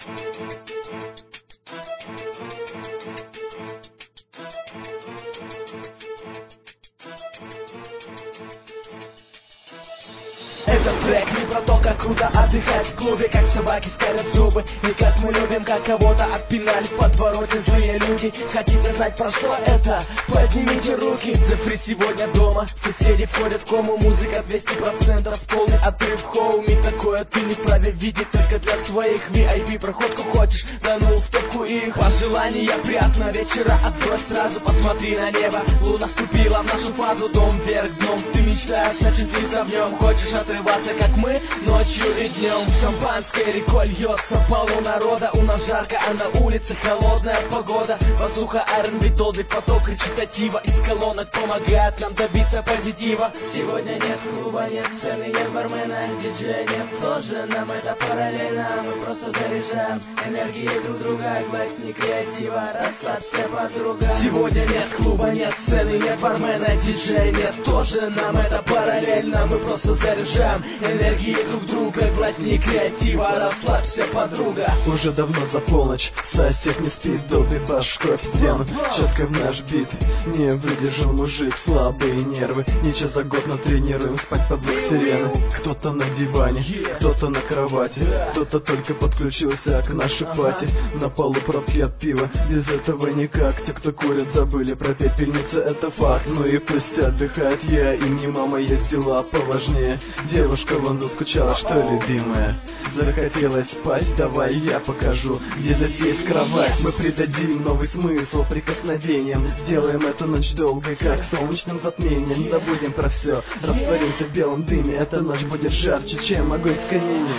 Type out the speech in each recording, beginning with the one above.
Этот трек не про то, как круто отдыхать в клубе, как собаки скалят зубы, и как мы любим, как кого-то отпинали в подвороте злые люди. Хотите знать, про что это? Поднимите руки. Цифры сегодня дома, соседи входят в кому, музыка 200%, полный отрыв в хоуме. Такое ты не вправе видеть только для своих. VIP проходку хочешь, да ну в топку их. Пожелания приятного вечера, отбрось сразу, посмотри на небо. Луна вступила в нашу фазу, дом вверх дном. Ты мечтаешь очутиться в нем, хочешь отрываться, как мы, ночью и днем. Шампанское рекой льется, полно народа. У нас жарко, а на улице холодная погода. Воздуха R&B долбит, поток речитатива из колонок помогает нам добиться позитива. Сегодня нет клуба, нет сцены, нет бармена, диджея нет тоже. Нам это параллельно, мы просто заряжаем энергией друг друга. Гласни креатива, расслабься, подруга. Сегодня нет клуба, нет сцены, нет бармена, диджея нет тоже. Нам это параллельно, мы просто заряжаем энергией друг друга. Глотни креатива, расслабься, подруга. Уже давно за полночь, сосед не спит, долбит башкой в стену, четко в наш бит. Не выдержал мужик, слабые нервы, не час за год натренируем спать под звук сирены. Кто-то на диване, кто-то на кровати, кто-то только подключился к нашей пати. На полу пробки от пива, без этого никак. Те, кто курят, забыли про пепельницы, это факт. Ну и пусть отдыхает я, им не мама, есть дела поважнее. Девушка вон заскучала, что любимая, захотелось спать, давай я покажу, где здесь кровать. Мы придадим новый смысл прикосновением, сделаем эту ночь долгой, как солнечным затмением. Забудем про все, растворимся в белом дыме, эта ночь будет жарче, чем огонь в камине.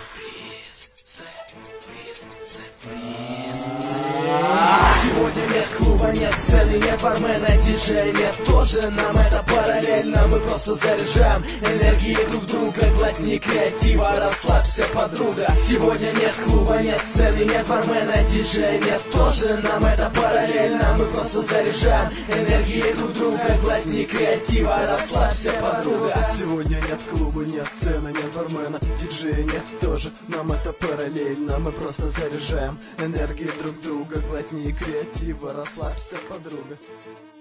Сегодня нет клуба, нет сцены, нет бармена, диджея нет тоже. Нам это параллельно, мы просто заряжаем энергией друг друга. Глотни креатива, расслабься, подруга. Сегодня нет клуба, нет сцены, нет бармена, диджея нет тоже. Нам это параллельно, мы просто заряжаем энергией друг друга. Глотни креатива, расслабься, подруга. Сегодня нет клуба, нет сцены, нет бармена, диджея нет тоже. Нам это параллельно, мы просто заряжаем энергией друг друга. Глотни креатива, расслабься, подруга.